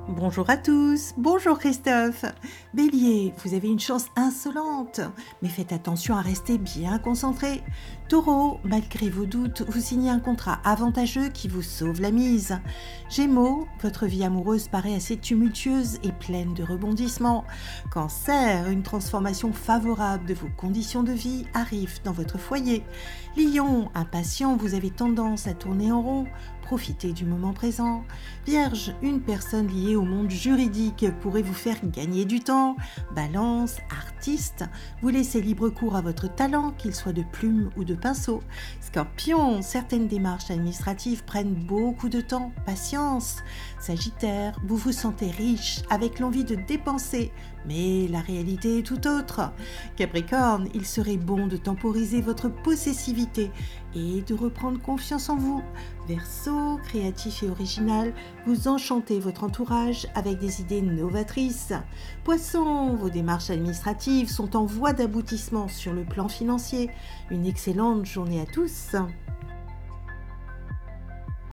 Bonjour à tous, bonjour Christophe. Bélier, vous avez une chance insolente, mais faites attention à rester bien concentré. Taureau, malgré vos doutes, vous signez un contrat avantageux qui vous sauve la mise. Gémeaux, votre vie amoureuse paraît assez tumultueuse et pleine de rebondissements. Cancer, une transformation favorable de vos conditions de vie arrive dans votre foyer. Lion, impatient, vous avez tendance à tourner en rond. Profitez du moment présent. Vierge, une personne liée au monde juridique pourrait vous faire gagner du temps. Balance, artiste, vous laissez libre cours à votre talent, qu'il soit de plume ou de pinceau. Scorpion, certaines démarches administratives prennent beaucoup de temps. Patience. Sagittaire, vous vous sentez riche avec l'envie de dépenser, mais la réalité est tout autre. Capricorne, il serait bon de temporiser votre possessivité et de reprendre confiance en vous. Verseau, créatif et original, vous enchantez votre entourage avec des idées novatrices. Poisson, vos démarches administratives sont en voie d'aboutissement sur le plan financier. Une excellente journée à tous.